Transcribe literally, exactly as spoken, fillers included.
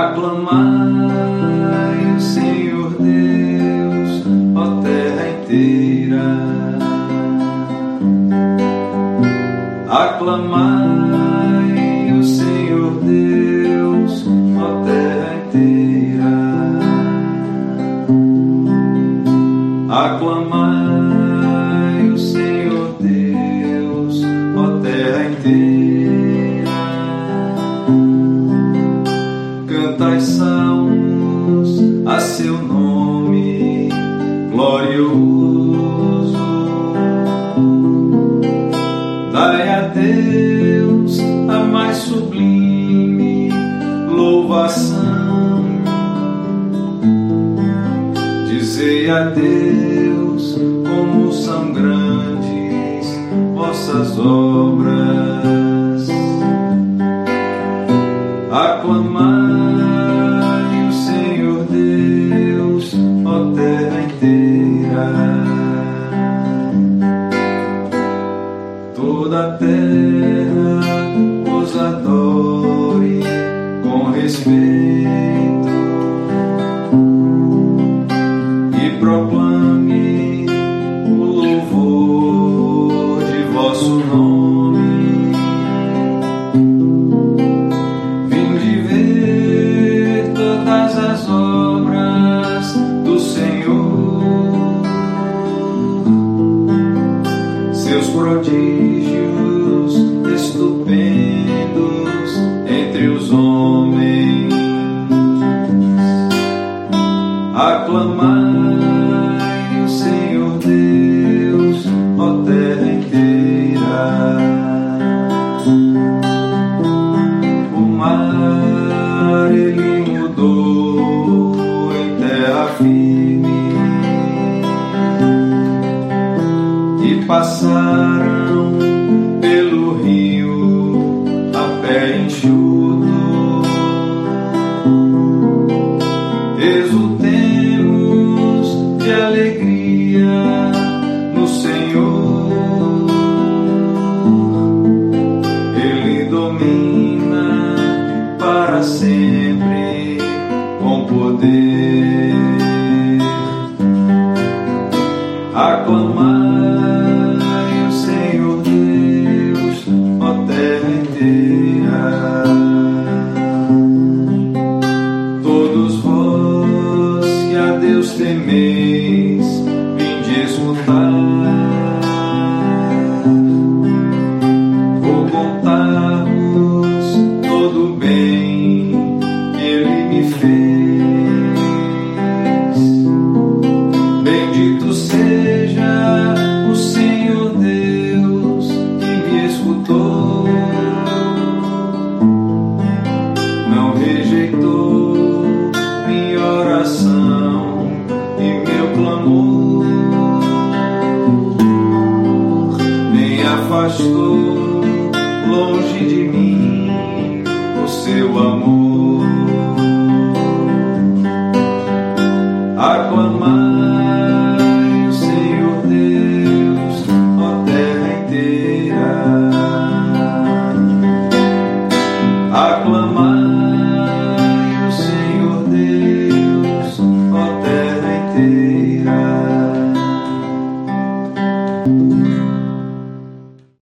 Aclamai o Senhor Deus, ó terra inteira. Aclamai o Senhor Deus, ó terra inteira. Aclamai o Senhor Deus, ó terra inteira. Cantai salmos a seu nome glorioso. Dai a Deus a mais sublime louvação. Dizei a Deus como são grandes vossas obras. Aclamai o Senhor Deus, ó terra inteira. Toda a terra os adore com respeito e proclame o louvor de vosso nome. Vinde ver todas as obras do Senhor, seus prodígios estupendos entre os homens. Aclamai o Senhor Deus, ó terra inteira. O mar ele mudou em terra firme e passaram pelo rio a pé enxuto.